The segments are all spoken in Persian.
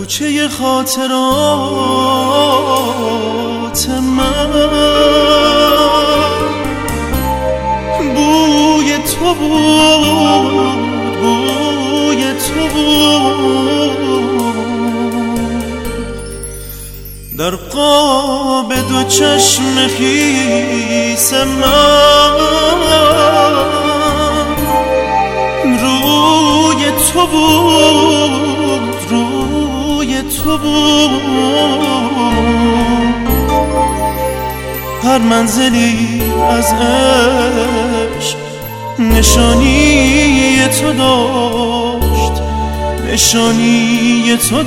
کوچه خاطرات من بوی تو بود، بوی تو بود. در قاب دو چشم خیس من روی تو بود، روی تو بود. هر منزلی از عشق نشانی تو داشت، نشانی تو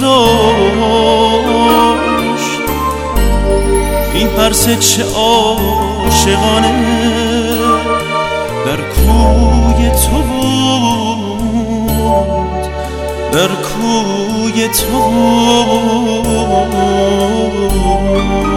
داشت. این پرسه چه عاشقانه در کوی تو بود، در کوی تو بود.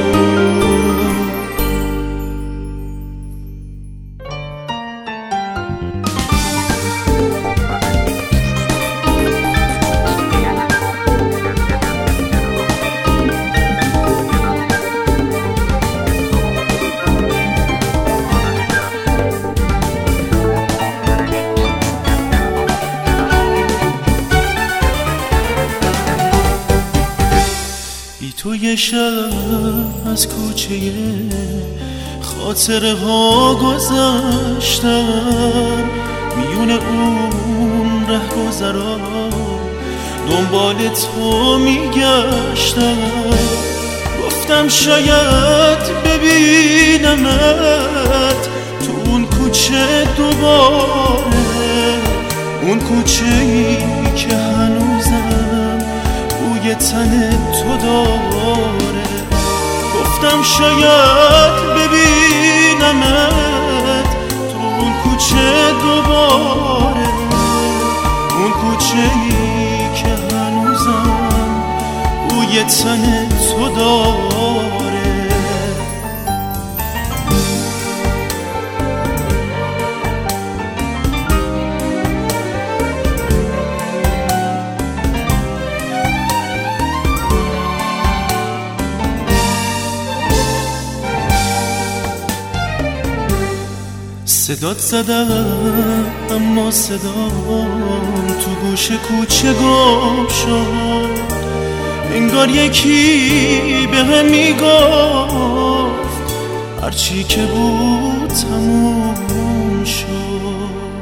تو یه شب از کوچه خاطره ها گذشتم، میون اون ره گذرا دنبال تو میگشتم. گفتم شاید ببینمت تو اون کوچه دوباره، اون کوچه ای که هنوزم بوی تن تو داره. گفتم شاید ببینمت تو اون کوچه دوباره، اون کوچه ای که هنوزم بوی تن تو داره. صدات زدم اما صدام تو گوش کوچه گم شد. انگار یکی به هم میگفت هرچی که بود تموم شد.